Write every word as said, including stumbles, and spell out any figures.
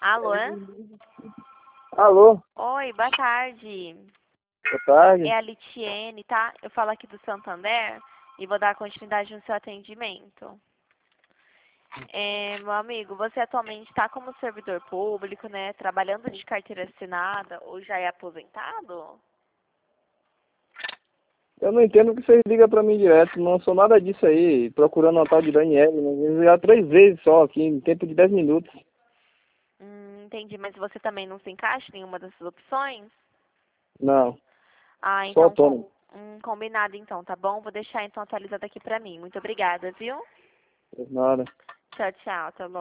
Alô? Alô, Oi, boa tarde. boa tarde. É a Litiene, tá? Eu falo aqui do Santander e vou dar continuidade no seu atendimento. É, meu amigo, você atualmente está como servidor público, né? Trabalhando de carteira assinada ou já é aposentado? Eu não entendo que vocês ligam pra mim direto, não sou nada disso aí, procurando uma tal de Daniele, né? Já três vezes só aqui, em tempo de dez minutos. Hum, entendi, mas você também não se encaixa em nenhuma dessas opções? Não, Ah, sou então, com, autônomo. hum, combinado então, tá bom? Vou deixar então atualizado aqui pra mim. Muito obrigada, viu? Nada. Tchau, tchau, tá bom.